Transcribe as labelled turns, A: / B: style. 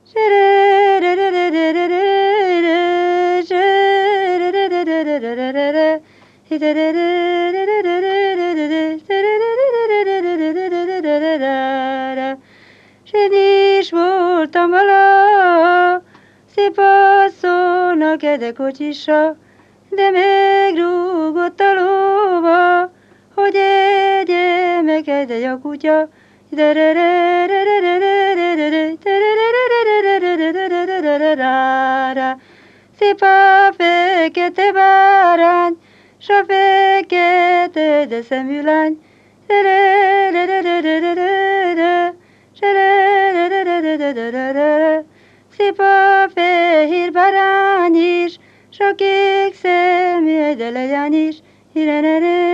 A: Én is voltam valaha, szép asszonynak edekocsisa, de megrúgott a lóva, hogy egye meg a kutya. Szép a fekete bárány, s a fekete de szemű lány. Szép a fehér bárány is, s a kék szemű de lejány is.